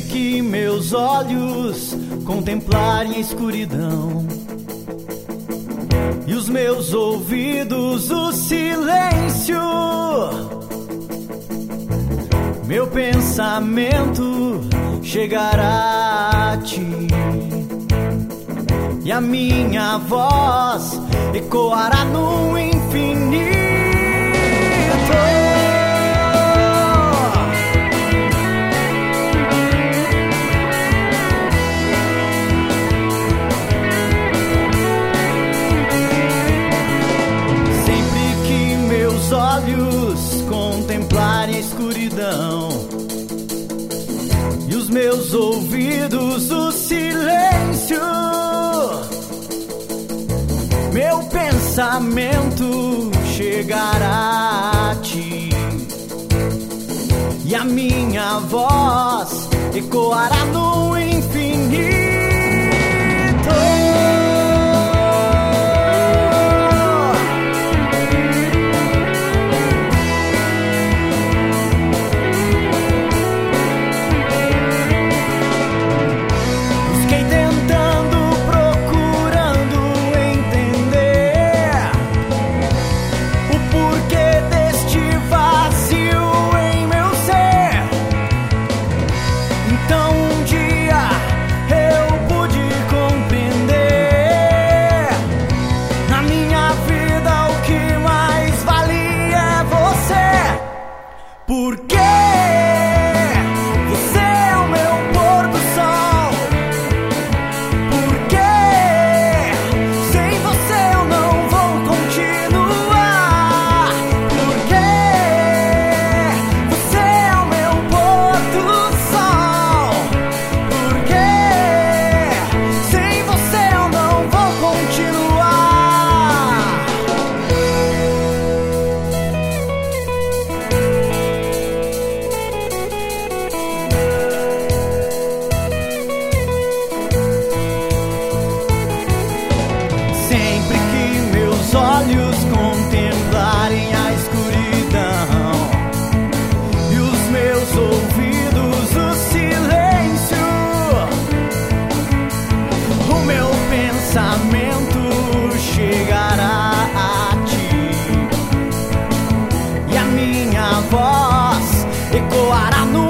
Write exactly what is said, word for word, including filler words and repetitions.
que meus olhos contemplarem a escuridão e os meus ouvidos o silêncio, meu pensamento chegará a ti e a minha voz ecoará no infinito. Olhos contemplarem a escuridão e os meus ouvidos o silêncio, meu pensamento chegará a ti e a minha voz ecoará no infinito. Porque você é o meu pôr do sol, porque sem você eu não vou continuar, porque você é o meu pôr do sol, porque sem você eu não vou continuar. Olhos contemplarem a escuridão e os meus ouvidos o silêncio, o meu pensamento chegará a ti e a minha voz ecoará no